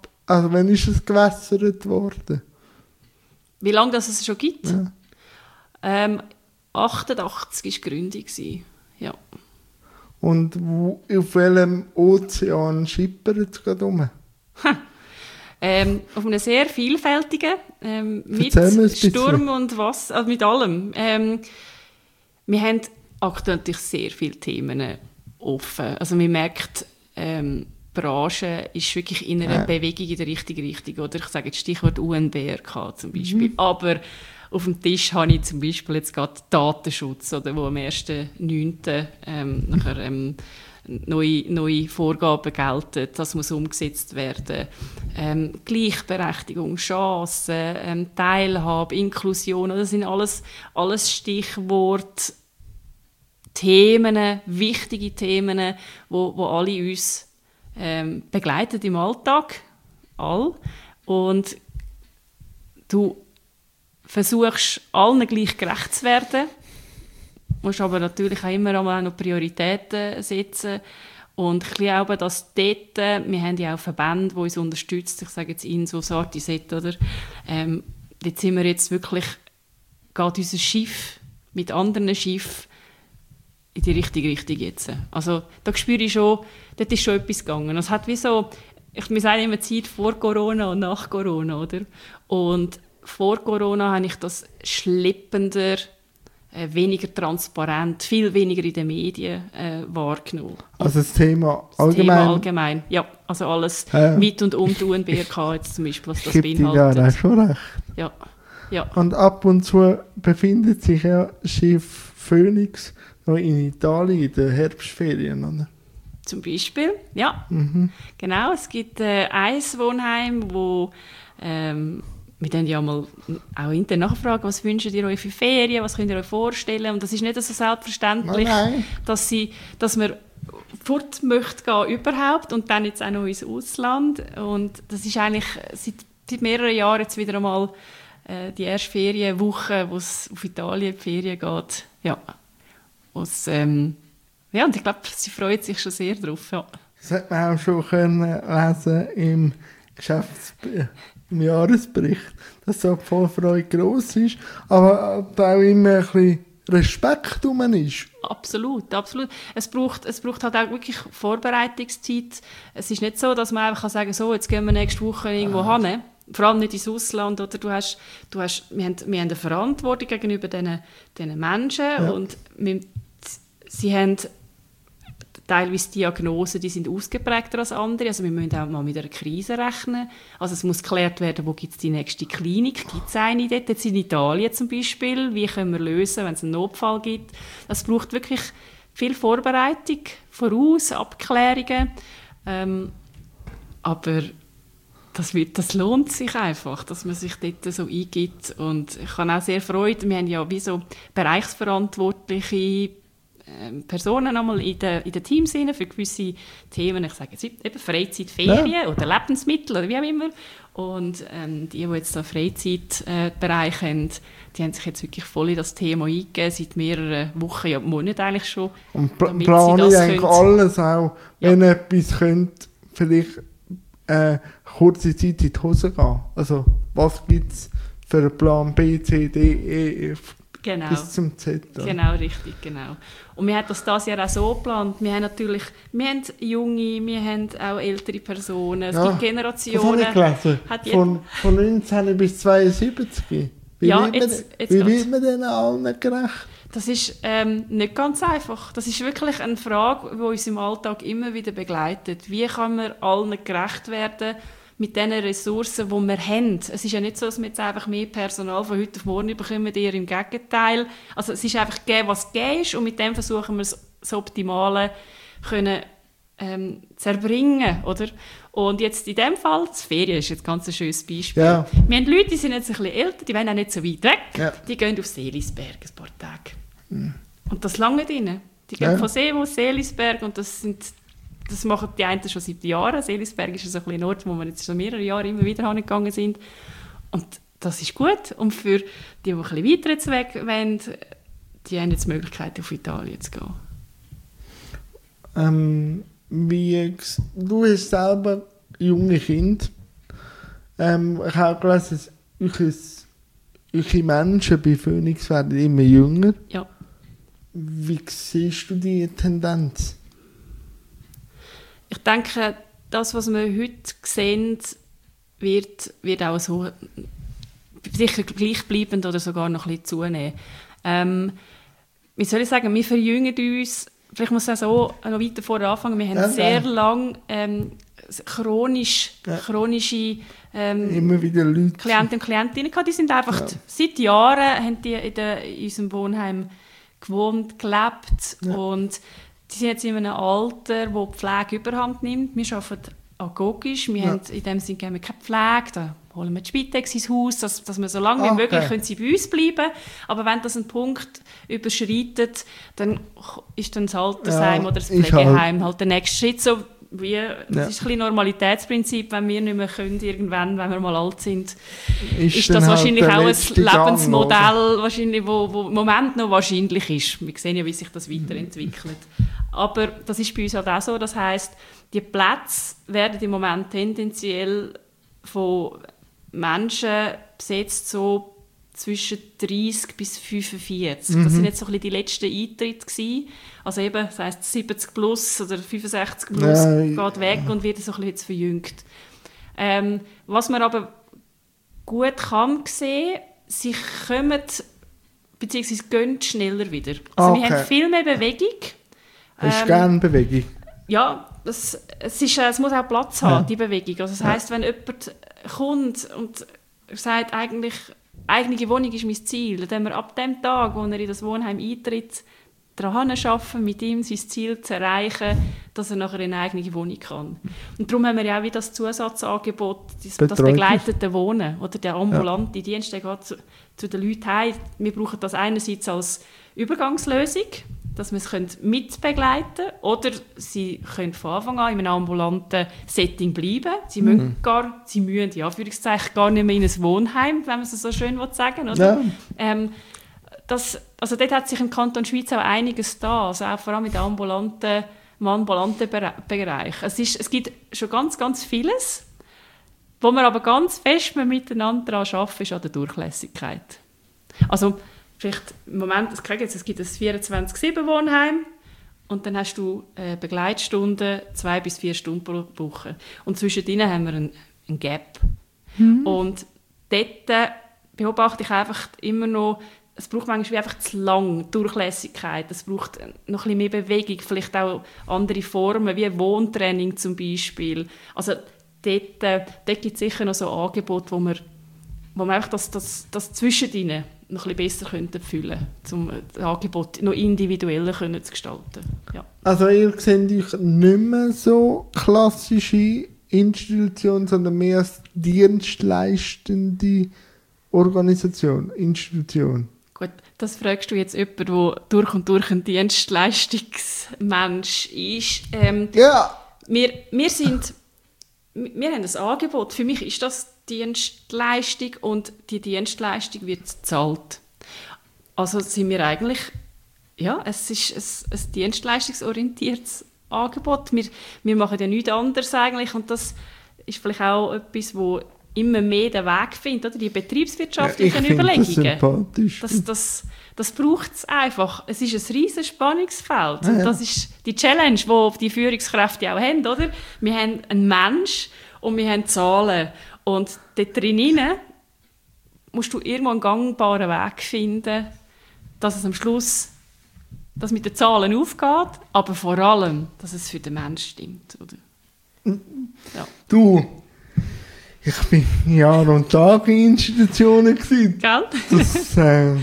gewässert worden? Wie lange das es schon gibt? Ja. 88 war die Gründung. Ja. Und auf welchem Ozean schippert es gerade rum? Auf einem sehr vielfältigen, mit Sturm und Wasser, also mit allem. Wir haben aktuell natürlich sehr viele Themen offen. Also man merkt, Branche ist wirklich in einer Bewegung in der richtigen Richtung. Oder ich sage jetzt Stichwort UNBRK zum Beispiel. Aber auf dem Tisch habe ich zum Beispiel jetzt gerade Datenschutz, oder, wo am 1.9. Nachher neue Vorgaben gelten, das muss umgesetzt werden. Gleichberechtigung, Chancen, Teilhabe, Inklusion, das sind alles Stichworte, Themen, wichtige Themen, wo alle uns begleiten im Alltag. Und du versuchst, allen gleich gerecht zu werden. Du musst aber natürlich auch immer auch noch Prioritäten setzen. Und ich glaube, dass dort, wir haben ja auch Verbände, die uns unterstützen, ich sage jetzt INSO, Sartiset, oder? Dort sind wir jetzt wirklich, geht unser Schiff mit anderen Schiffen in die richtige Richtung jetzt. Also da spüre ich schon, dort ist schon etwas gegangen. Es hat wie so, wir sagen immer Zeit vor Corona und nach Corona, oder? Und vor Corona habe ich das schleppender, weniger transparent, viel weniger in den Medien wahrgenommen. Also das Thema allgemein? Das Thema allgemein, ja. Also alles mit und um die UNBRK jetzt zum Beispiel, was das beinhaltet. Ja, schon recht. Ja. Und ab und zu befindet sich ja Schiff Phoenix noch in Italien in den Herbstferien, oder? Zum Beispiel, ja. Genau, es gibt ein Wohnheim, wo wir dann ja mal auch intern nachfragen, was wünscht ihr euch für Ferien, was könnt ihr euch vorstellen? Und das ist nicht so selbstverständlich, dass man fort möchte gehen überhaupt und dann jetzt auch noch ins Ausland. Und das ist eigentlich seit mehreren Jahren jetzt wieder einmal die erste Ferienwoche, wo es auf Italien die Ferien geht. Ja. Ja, und ich glaube, sie freut sich schon sehr drauf. Ja. Das hat man auch schon können lesen im im Jahresbericht, dass so die Vorfreude gross ist, aber auch immer ein bisschen Respekt rum ist. Absolut, absolut. Es braucht halt auch wirklich Vorbereitungszeit. Es ist nicht so, dass man einfach sagen kann, so, jetzt gehen wir nächste Woche irgendwo hin. Vor allem nicht ins Ausland. Oder? Wir haben eine Verantwortung gegenüber diesen Menschen und sie haben teilweise Diagnosen, die sind ausgeprägter als andere. Also wir müssen auch mal mit einer Krise rechnen. Also es muss geklärt werden, wo gibt es die nächste Klinik? Gibt es eine dort? Jetzt in Italien zum Beispiel. Wie können wir lösen, wenn es einen Notfall gibt? Das braucht wirklich viel Vorbereitung, voraus, Abklärungen. Aber das lohnt sich einfach, dass man sich dort so eingibt. Und ich habe auch sehr Freude. Wir haben ja wie so bereichsverantwortliche Personen einmal in den Teams für gewisse Themen, ich sage jetzt eben Freizeit, Ferien oder Lebensmittel oder wie auch immer. Und die jetzt da Freizeitbereich haben, die haben sich jetzt wirklich voll in das Thema eingegeben, seit mehreren Wochen, ja Monaten eigentlich schon. Und planen eigentlich alles auch, wenn etwas könnte, vielleicht kurze Zeit in die Hose gehen. Also was gibt es für einen Plan B, C, D, E, F? Genau. Bis zum Z. Genau, richtig, genau. Und wir haben das dieses Jahr auch so geplant. Wir haben Junge, wir haben auch ältere Personen, es gibt Generationen. Das habe ich gelesen. Von 19 bis 72. Wie wird man denen allen gerecht? Das ist nicht ganz einfach. Das ist wirklich eine Frage, die uns im Alltag immer wieder begleitet. Wie kann man allen gerecht werden mit den Ressourcen, die wir haben? Es ist ja nicht so, dass wir jetzt einfach mehr Personal von heute auf morgen bekommen, eher im Gegenteil. Also es ist einfach gegeben, was gegeben ist, und mit dem versuchen wir das Optimale zu erbringen, oder? Und jetzt in dem Fall, das Ferien ist jetzt ganz ein schönes Beispiel. Ja. Wir haben Leute, die sind jetzt ein bisschen älter, die wollen auch nicht so weit weg. Ja. Die gehen auf Seelisberg ein paar Tage. Und das lange ihnen. Die gehen von Seewo, Seelisberg, und das machen die einen schon seit Jahren. Seelisberg ist so ein Ort, wo wir jetzt schon mehrere Jahre immer wieder hingegangen sind. Und das ist gut. Und für die ein bisschen weiter jetzt weg wollen, die haben jetzt die Möglichkeit, auf Italien zu gehen. Du hast selber junge Kinder. Ich habe gelesen, dass eure Menschen bei Phoenix werden immer jünger. Ja. Wie siehst du die Tendenz? Ich denke, das, was wir heute sehen, wird auch so sicher gleichbleibend oder sogar noch ein bisschen zunehmen. Wie soll ich sagen, wir verjüngen uns. Vielleicht muss ich auch so noch weiter vorher anfangen. Wir haben sehr lange chronische immer wieder Leute. Klienten und Klientinnen gehabt. Die sind einfach seit Jahren haben die in unserem Wohnheim gewohnt, gelebt und die sind jetzt in einem Alter, wo die Pflege überhand nimmt. Wir arbeiten agogisch, wir haben in dem Sinne keine Pflege, da holen wir die Spitex ins Haus, dass wir so lange wie möglich können sie bei uns bleiben. Aber wenn das einen Punkt überschreitet, dann ist dann das Altersheim oder das Pflegeheim halt der nächste Schritt. So wie, das ist ein bisschen Normalitätsprinzip, wenn wir nicht mehr können, irgendwann, wenn wir mal alt sind, ist das wahrscheinlich auch ein Lebensmodell, wahrscheinlich, wo im Moment noch wahrscheinlich ist. Wir sehen ja, wie sich das weiterentwickelt. Aber das ist bei uns halt auch so, das heisst, die Plätze werden im Moment tendenziell von Menschen besetzt, so zwischen 30 bis 45. Das sind jetzt so ein bisschen die letzten Eintritte gewesen. Also eben, das heisst 70 plus oder 65 plus geht weg und wird so ein bisschen jetzt verjüngt. Was man aber gut kann sehen, sie kommen bzw. gehen schneller wieder. Also wir haben viel mehr Bewegung. Hast du gerne Bewegung? Ja, es muss auch Platz haben, die Bewegung. Also das heisst, wenn jemand kommt und sagt, eigentlich eigene Wohnung ist mein Ziel, dann wir ab dem Tag, wo er in das Wohnheim eintritt, daran arbeiten, mit ihm sein Ziel zu erreichen, dass er nachher in eine eigene Wohnung kann. Und darum haben wir ja auch wie das Zusatzangebot, das begleitete Wohnen oder der ambulante Dienst, der geht zu den Leuten heim. Wir brauchen das einerseits als Übergangslösung, dass wir es mitbegleiten können, oder sie können von Anfang an in einem ambulanten Setting bleiben. Sie müssen in Anführungszeichen gar nicht mehr in ein Wohnheim, wenn man es so schön sagen will, oder? Ja. Also dort hat sich im Kanton Schweiz auch einiges da, also auch vor allem im ambulanten Bereich. Es gibt schon ganz, ganz vieles, wo wir aber ganz fest miteinander daran arbeiten, ist an der Durchlässigkeit. Also vielleicht im Moment, es gibt ein 24/7-Wohnheim und dann hast du Begleitstunden 2 bis 4 Stunden pro Woche. Und zwischen ihnen haben wir einen Gap. Und dort beobachte ich einfach immer noch, es braucht manchmal wie einfach zu lang Durchlässigkeit, es braucht noch ein bisschen mehr Bewegung, vielleicht auch andere Formen, wie Wohntraining zum Beispiel. Also dort gibt es sicher noch so Angebote, wo man einfach das zwischen ihnen noch ein bisschen besser füllen könnten, um das Angebot noch individueller zu gestalten. Ja. Also ihr seht euch nicht mehr so klassische Institution, sondern mehr als dienstleistende Institution. Gut, das fragst du jetzt jemanden, der durch und durch ein Dienstleistungsmensch ist. Wir haben ein Angebot. Für mich ist das Dienstleistung und die Dienstleistung wird bezahlt. Also sind wir eigentlich, es ist ein dienstleistungsorientiertes Angebot. Wir machen ja nichts anderes eigentlich und das ist vielleicht auch etwas, wo immer mehr den Weg findet, oder? Die betriebswirtschaftlichen Überlegungen. Das braucht es einfach. Es ist ein riesiges Spannungsfeld. Und das ist die Challenge, die die Führungskräfte auch haben. Oder? Wir haben einen Mensch und wir haben Zahlen. Und dort drinnen musst du irgendwo einen gangbaren Weg finden, dass es am Schluss dass mit den Zahlen aufgeht, aber vor allem, dass es für den Menschen stimmt. Oder? Ja. Du, ich bin Jahr und Tag in Institutionen gewesen. Gell? Das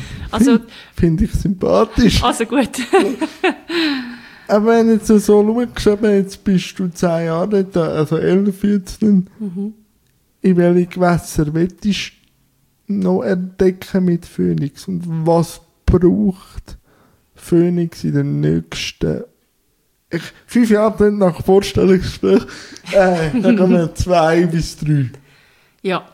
finde ich sympathisch. Also gut. Aber wenn du jetzt so schaust, jetzt bist du 10 Jahre da, also 11, 14. In welche Gewässer willst du noch entdecken mit Phoenix? Und was braucht Phoenix in den nächsten 5 Jahren nach Vorstellungsgespräch? Dann kommen wir 2 bis 3. Ja,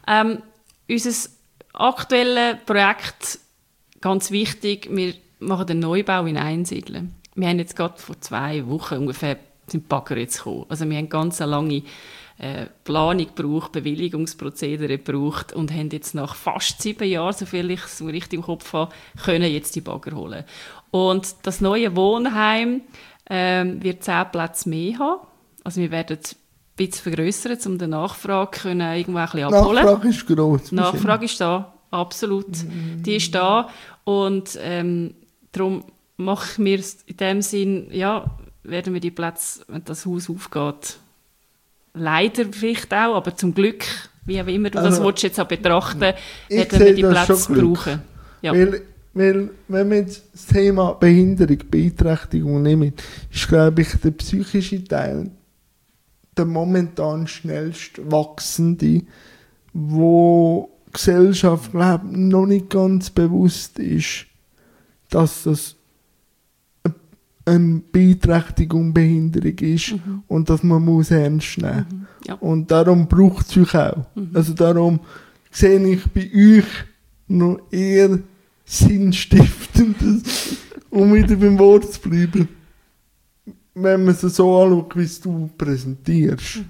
unser aktuelles Projekt, ganz wichtig, wir machen den Neubau in Einsiedeln. Wir haben jetzt gerade vor 2 Wochen ungefähr sind die Bagger jetzt gekommen. Also wir haben ganz eine lange Planung gebraucht, Bewilligungsprozedere gebraucht und haben jetzt nach fast 7 Jahren, soviel ich es richtig im Kopf habe, können jetzt die Bagger holen. Und das neue Wohnheim wird 10 Plätze mehr haben. Also wir werden ein bisschen vergrössern, um die Nachfrage irgendwo ein bisschen abholen. Nachfrage ist gross. Nachfrage ist da, absolut. Die ist da und darum machen wir in dem Sinn, werden wir die Plätze, wenn das Haus aufgeht, leider vielleicht auch, aber zum Glück, wie auch immer du das willst jetzt auch betrachten, werden wir die Plätze brauchen. Ja. Weil, wenn wir jetzt das Thema Behinderung, Beeinträchtigung nehmen, ist, glaube ich, der psychische Teil der momentan schnellst wachsende, wo die Gesellschaft, glaube ich, noch nicht ganz bewusst ist, dass das eine Beeinträchtigung, Behinderung ist und dass man muss ernst nehmen muss. Ja. Und darum braucht es euch auch. Also darum sehe ich bei euch noch eher Sinnstiftendes, um wieder beim Wort zu bleiben, wenn man es so anschaut, wie es du präsentierst.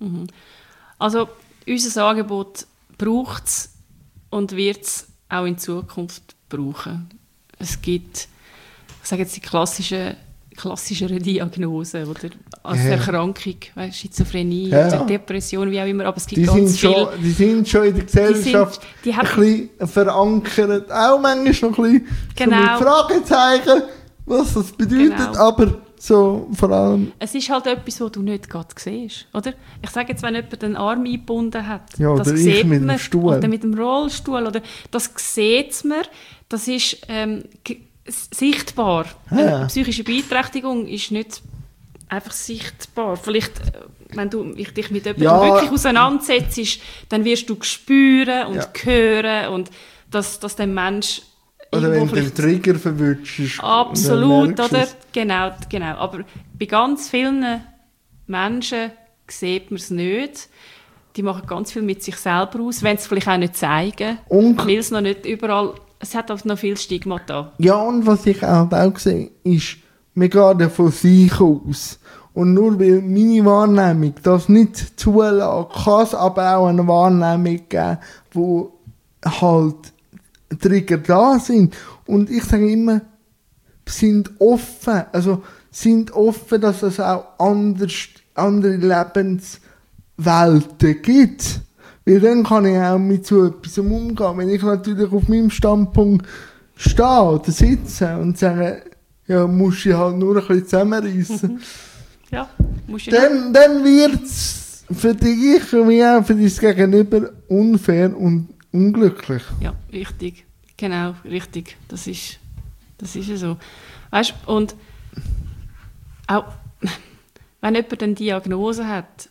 Also unser Angebot braucht es und wird es auch in Zukunft brauchen. Es gibt, ich sage jetzt die klassischere Diagnosen oder als Erkrankung, weißt, Schizophrenie, oder Depression, wie auch immer, aber es gibt ganz viele. Die sind schon in der Gesellschaft ein bisschen verankert, auch manchmal noch ein bisschen so mit Fragezeichen, was das bedeutet, aber so vor allem... Es ist halt etwas, was du nicht gerade siehst, oder? Ich sage jetzt, wenn jemand den Arm eingebunden hat, ja, das oder sieht mit man, dem Stuhl. oder mit dem Rollstuhl, oder das sieht man, das ist sichtbar. Eine psychische Beeinträchtigung ist nicht einfach sichtbar. Vielleicht, wenn du dich mit jemandem wirklich auseinandersetzt, dann wirst du spüren und hören und dass der Mensch oder wenn du den Trigger verwünschst. Absolut, oder? Genau. Aber bei ganz vielen Menschen sieht man es nicht. Die machen ganz viel mit sich selber aus, wenn sie es vielleicht auch nicht zeigen, weil es noch nicht überall... Es hat auch noch viel Stigma da. Ja, und was ich auch sehe, ist, wir gehen ja von sich aus. Und nur weil meine Wahrnehmung das nicht zulässt, kann es aber auch eine Wahrnehmung geben, wo halt Trigger da sind. Und ich sage immer, sind offen, dass es auch andere Lebenswelten gibt. Weil dann kann ich auch mit so etwas umgehen. Wenn ich natürlich auf meinem Standpunkt stehe oder sitze und sage, ja, musst du halt nur ein bisschen zusammenreissen. Ja, musst du dann wird es für dich wie auch für dein Gegenüber unfair und unglücklich. Ja, richtig. Genau, richtig. Das ist ja so. Weißt du, und auch wenn jemand eine Diagnose hat,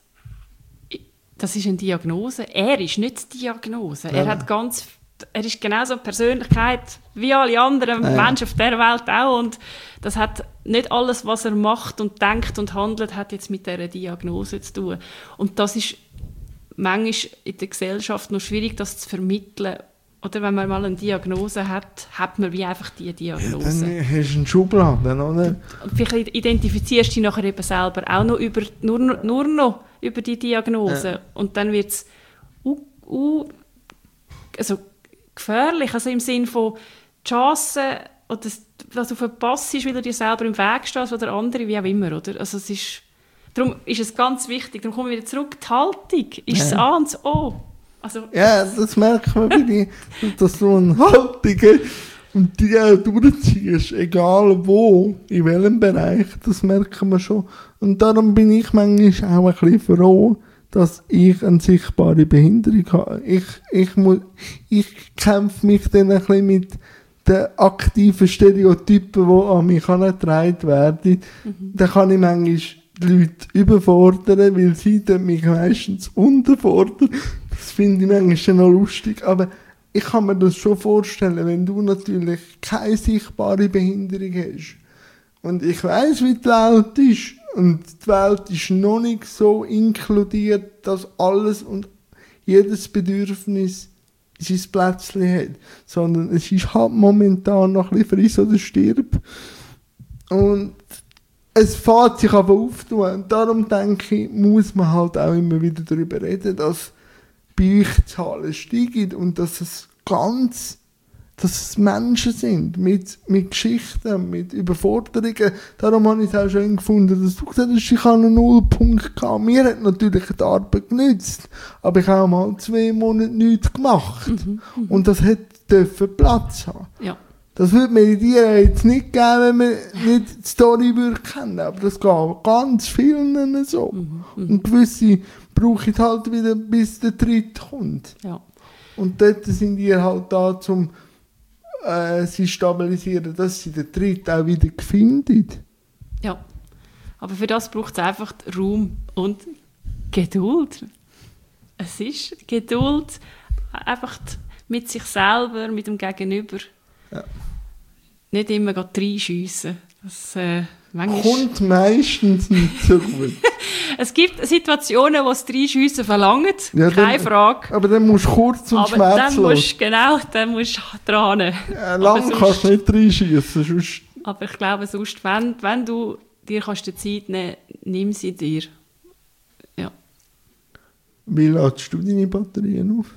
das ist eine Diagnose. Er ist nicht die Diagnose. Ja. Er ist genauso eine Persönlichkeit wie alle anderen Menschen auf dieser Welt auch. Und das hat nicht alles, was er macht und denkt und handelt, hat jetzt mit dieser Diagnose zu tun. Und das ist manchmal in der Gesellschaft noch schwierig, das zu vermitteln. Oder wenn man mal eine Diagnose hat, hat man wie einfach diese Diagnose. Dann hast du einen Schubladen, oder? Und vielleicht identifizierst du dich nachher eben selber auch noch nur noch über die Diagnose. Ja. Und dann wird es also gefährlich, also im Sinne von die Chance, oder dass du verpasst, weil du dir selber im Weg stehst oder andere, wie auch immer, oder? Also darum ist es ganz wichtig, darum kommen wir wieder zurück, die Haltung ist das A und das O. Also, ja, das merkt man bei dir, dass du eine Haltung hast und die auch durchziehst, egal wo, in welchem Bereich, das merken wir schon. Und darum bin ich manchmal auch ein bisschen froh, dass ich eine sichtbare Behinderung habe. Ich kämpfe mich dann ein bisschen mit den aktiven Stereotypen, die an mich herangetragen werden. Dann kann ich manchmal die Leute überfordern, weil sie dann mich meistens unterfordern. Das finde ich manchmal noch lustig, aber ich kann mir das schon vorstellen, wenn du natürlich keine sichtbare Behinderung hast und ich weiss, wie die Welt ist und die Welt ist noch nicht so inkludiert, dass alles und jedes Bedürfnis sein Plätzchen hat, sondern es ist halt momentan noch ein bisschen friss oder stirb und es fährt sich aber auftun und darum denke ich, muss man halt auch immer wieder darüber reden, dass bei euch die Zahlen steigen und dass es Menschen sind mit Geschichten, mit Überforderungen. Darum habe ich es auch schön gefunden, dass du gesagt hast, ich habe einen Nullpunkt gehabt. Mir hat natürlich die Arbeit genützt, aber ich habe mal 2 Monate nichts gemacht. Und das dürfte Platz haben. Ja. Das würde Meditieren jetzt nicht geben, wenn man nicht die Story würde kennen. Aber das geht ganz vielen so. Und gewisse brauchen halt wieder, bis der Dritte kommt. Ja. Und dort sind die halt da, um sie stabilisieren, dass sie den Dritte auch wieder finden. Ja. Aber für das braucht es einfach Raum und Geduld. Es ist Geduld, einfach mit sich selber, mit dem Gegenüber. Ja. Nicht immer reinschiessen. Das kommt meistens nicht so gut. Es gibt Situationen, wo es reinschiessen verlangt, ja, keine Frage. Aber dann musst du kurz und schmerzlos. Dann musst du dran. Lang kannst du nicht reinschiessen. Aber ich glaube, sonst, wenn du dir kannst die Zeit nehmen, nimm sie dir. Ja. Wie ladest du deine Batterien auf?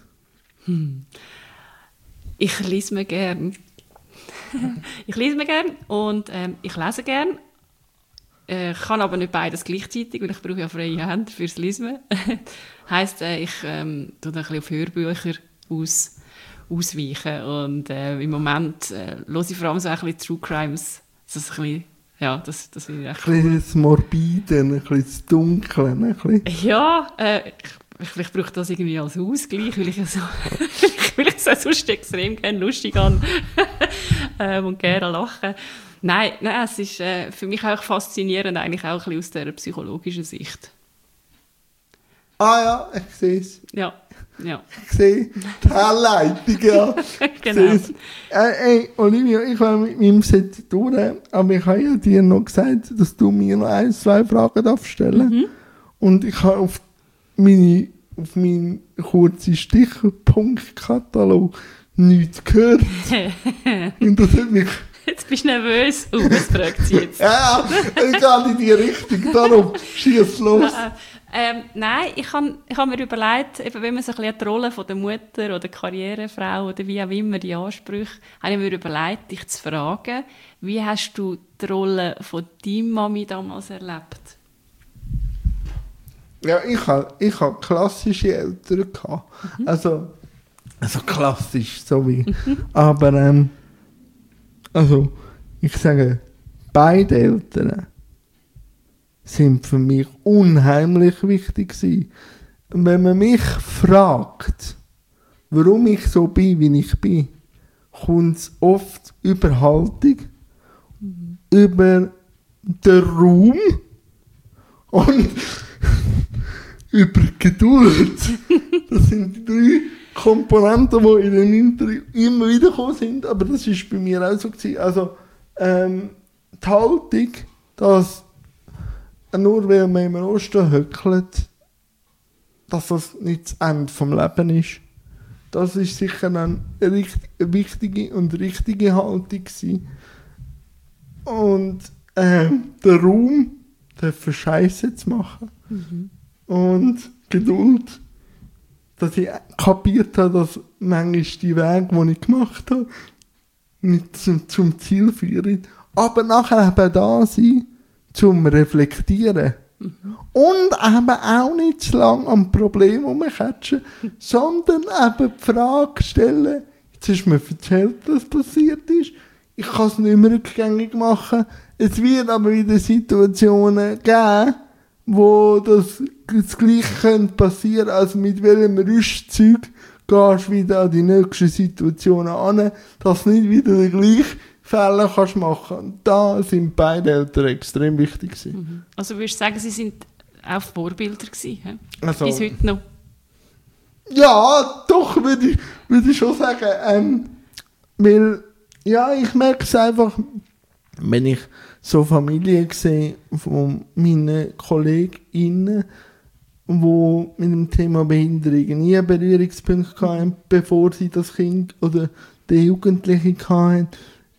Ich lese mir gern. Ich lese mir gern und ich lese gern. Ich kann aber nicht beides gleichzeitig, weil ich brauche ja freie Hände fürs Lesen. Heisst, ich tue ein bisschen auf Hörbücher ausweichen und im Moment höre ich vor allem so ein bisschen True Crimes. Das ist ein bisschen, ja, das will ich echt. Ein bisschen das Morbide, ein bisschen das Dunkle. Ein bisschen. Ja, vielleicht brauche ich das irgendwie als Ausgleich, weil ich es sonst extrem gerne lustig habe und gerne lache. Nein, es ist für mich auch faszinierend, eigentlich auch ein bisschen aus dieser psychologischen Sicht. Ah ja, ich sehe es. Ja. Ich sehe die Herleitung, ja. Genau. Olivia, ich war mit meinem Set durch, aber ich habe ja dir noch gesagt, dass du mir noch 1-2 Fragen darfst stellen. Und ich habe auf meinen kurzen Stichpunktkatalog nichts gehört. Und das hat mich... Jetzt bist du nervös. Was fragt sie jetzt? Ja, ich gehe in die Richtung. Darum schieß los. Nein, ich hab mir überlegt, eben, wenn man so ein bisschen die Rolle von der Mutter oder Karrierefrau oder wie auch immer die Ansprüche, habe ich mir überlegt, dich zu fragen, wie hast du die Rolle von deiner Mami damals erlebt? Ja, ich hab klassische Eltern gehabt. Also klassisch, so wie. Aber, also, ich sage, beide Eltern sind für mich unheimlich wichtig gewesen. Wenn man mich fragt, warum ich so bin, wie ich bin, kommt es oft über Haltung, über den Raum und über Geduld. Das sind die 3 Komponenten, die in dem Interview immer wieder gekommen sind, aber das war bei mir auch so gewesen. Also, die Haltung, dass nur weil man im Rosten höckelt, dass das nicht das Ende vom Leben ist. Das ist sicher eine wichtige und richtige Haltung gewesen. Und der Raum, dafür Scheiße zu machen. Und Geduld, dass ich kapiert habe, dass manchmal die Wege, die ich gemacht habe, nicht zum Ziel führen. Aber nachher eben da sein, zum Reflektieren. Und eben auch nicht zu lange am Problem rumkatschen, sondern eben die Frage stellen, jetzt hast du mir erzählt, was passiert ist, ich kann es nicht mehr rückgängig machen, es wird aber wieder Situationen geben, wo das Gleiche passieren könnte, also mit welchem Rüstzeug gehst du wieder an die nächsten Situationen an, dass du nicht wieder den gleichen Fälle kannst machen. Und da sind beide Eltern extrem wichtig gewesen. Also würdest du sagen, sie sind auch Vorbilder gewesen, also, bis heute noch? Ja, doch, würde ich schon sagen. Weil, ja, ich merke es einfach, wenn ich so Familien sehe von meinen KollegInnen, die mit dem Thema Behinderung nie Berührungspunkte hatten, bevor sie das Kind oder den Jugendlichen hatten.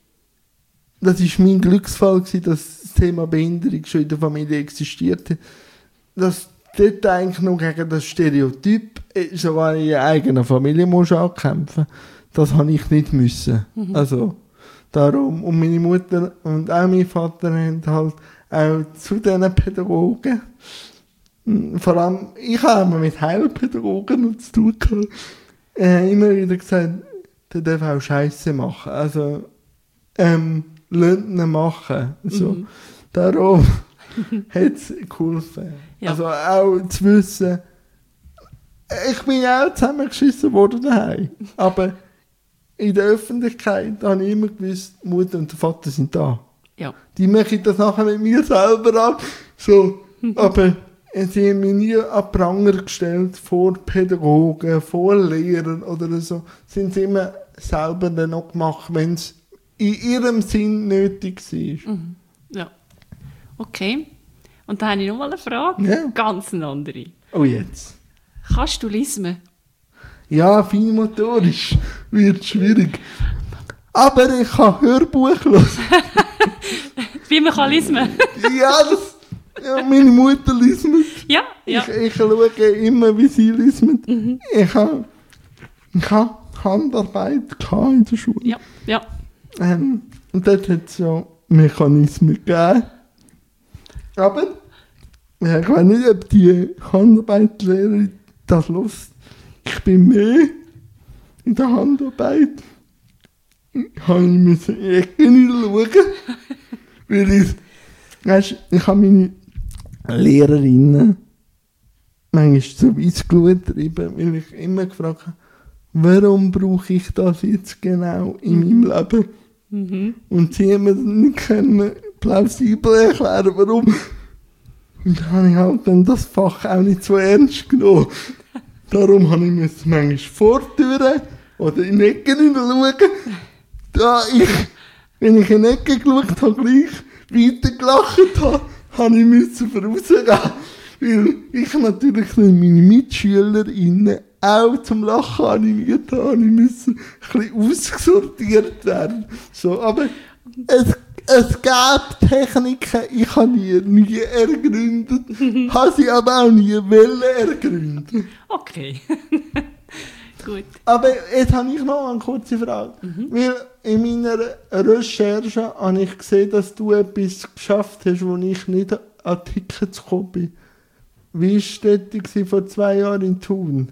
Das war mein Glücksfall, dass das Thema Behinderung schon in der Familie existierte. Dass dort eigentlich noch gegen das Stereotyp sogar in der eigenen Familie musst ankämpfen. Das habe ich nicht müssen. Also, darum. Und meine Mutter und auch mein Vater haben halt auch zu diesen Pädagogen, vor allem, ich habe immer mit Heilpädagogen zu tun gehabt, immer wieder gesagt, der darf auch Scheiße machen. Also, lassen ihn machen. So. Darum hat es geholfen. Ja. Also auch zu wissen, ich bin auch zusammengeschissen worden daheim. Aber in der Öffentlichkeit habe ich immer gewusst, Mutter und der Vater sind da. Ja. Die machen das nachher mit mir selber ab. So. Aber sie haben mich nie an den Pranger gestellt, vor Pädagogen, vor Lehrern oder so. Sind sie immer selber dann noch gemacht, wenn es in ihrem Sinn nötig war. Ja. Okay. Und dann habe ich noch mal eine Frage. Ja. Ganz eine andere. Oh, jetzt. Kannst du lismen? Ja, feinmotorisch wird schwierig. Aber ich kann Hörbuch hören. Wie man kann lismen? Ja, meine Mutter liest mit. Ja, ja. Ich schaue immer, wie sie liest mit. Ich habe Handarbeit in der Schule. Ja, ja. Und dort hat es ja Mechanismen gegeben. Aber ich weiß nicht, ob die Handarbeitlehrerin das hört. Ich bin mehr in der Handarbeit. Ich musste in die Ecke schauen. Weil ich habe meine Lehrerinnen manchmal zu Weissglut getrieben, weil ich immer gefragt habe, warum brauche ich das jetzt genau in meinem Leben? Und sie haben mir nicht können plausibel erklären, warum. Und dann habe ich halt dann das Fach auch nicht so ernst genommen. Darum habe ich manchmal Vortüren oder in die Ecke schauen. Da wenn ich in die Ecke geschaut habe, gleich weitergelacht habe, musste ich vorausgehen. Weil ich natürlich meine MitschülerInnen auch zum Lachen animiert habe. Ich musste ein bisschen ausgesortiert werden. So, aber es gab Techniken, ich habe nie ergründet, habe sie aber auch nie ergründet. Okay. Gut. Aber jetzt habe ich noch eine kurze Frage. Weil in meiner Recherche habe ich gesehen, dass du etwas geschafft hast, wo ich nicht an Tickets gekommen bin. Wie war das vor 2 Jahren in Thun?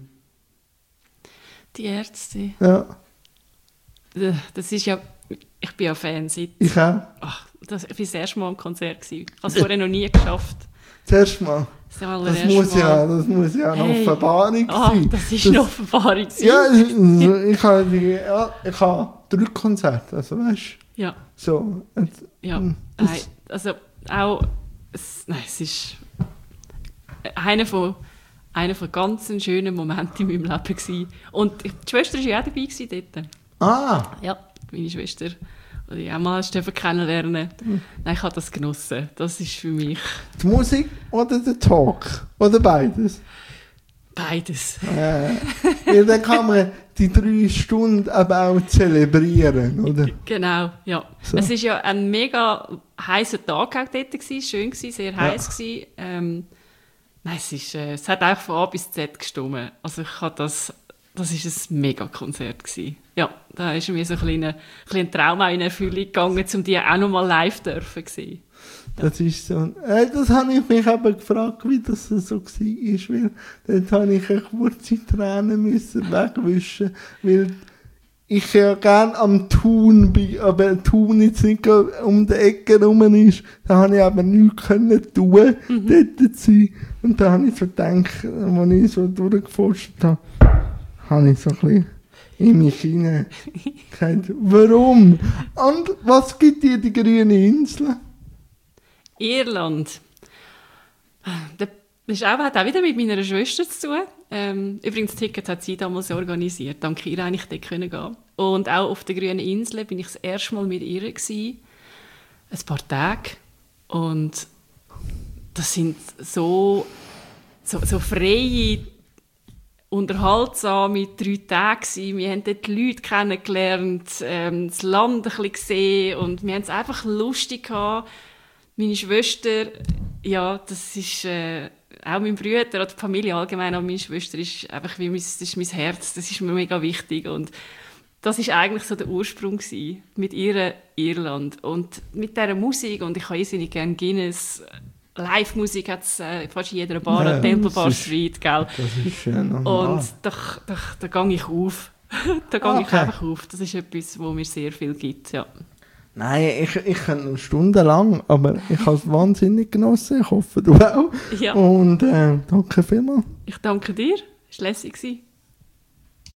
Die Ärzte. Ja. Das ist ja... Ich bin ja Fan seit... Ich auch. Ach, ich war das erste Mal am Konzert. Ich habe es vorher noch nie geschafft. Zuerst mal. Das muss ja eine Offenbarung sein. Das ist eine Offenbarung. Ja, ich habe 3 Konzerte, also weißt du. Ja. So. Ja. Nein, also auch... es ist einer von ganz schönen Momenten in meinem Leben gewesen. Und die Schwester war ja auch dabei gewesen dort. Ah. Ja, meine Schwester, die ich auch mal kennenlernen durfte. Nein, ich habe das genossen. Das ist für mich... Die Musik oder der Talk? Oder beides? Beides. Ja, dann kann man die 3 Stunden aber auch zelebrieren, oder? Genau, ja. So. Es war ja ein mega heißer Tag auch dort gewesen, schön gewesen, sehr heiß gewesen. Nein, es hat auch von A bis Z gestimmt. Also ich habe das war ein Mega-Konzert gewesen. Ja, da ist mir so ein kleiner Traum in Erfüllung gegangen, um die auch noch mal live dürfen sehen. Ja. Das ist so. Das habe ich mich eben gefragt, wie das so war, weil dort habe ich eine kurze Tränen wegwischen, weil ich ja gerne am Thun bin, aber Thun jetzt nicht um die Ecke rum ist. Da habe ich aber nichts tun, dort zu sein. Und da habe ich so gedacht, als ich so durchgeforscht habe, habe ich so ein bisschen in mich hineingehört. Warum? Und was gibt dir die grüne Insel? Irland. Das hat auch wieder mit meiner Schwester zu tun. Übrigens, das Ticket hat sie damals organisiert. Dank ihr eigentlich dort gehen können. Und auch auf der grünen Insel bin ich das erste Mal mit ihr gewesen. Ein paar Tage. Und das sind so freie, unterhaltsame 3 Tage gewesen. Wir haben dort die Leute kennengelernt, das Land ein bisschen gesehen und wir haben es einfach lustig gehabt. Meine Schwester, ja, das ist auch mein Bruder oder die Familie allgemein, aber meine Schwester ist einfach das ist mein Herz, das ist mir mega wichtig und das ist eigentlich so der Ursprung gewesen, mit ihrer Irland und mit dieser Musik und ich habe irrsinnig gerne Guinness. Live-Musik hat es fast in jeder Bar, an Temple Bar Street, gell? Das ist schön. Und da gehe ich auf. Da gehe ich einfach auf. Das ist etwas, wo mir sehr viel gibt, ja. Nein, ich kann noch stundenlang, aber ich habe es wahnsinnig genossen. Ich hoffe, du auch. Ja. Und danke vielmals. Ich danke dir. Es war lässig.